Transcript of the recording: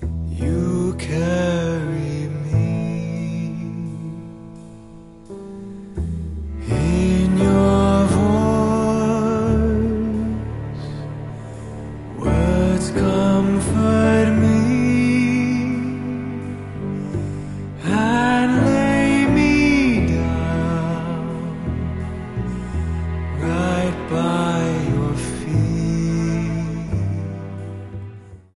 You carry me in your voice. Words comfort.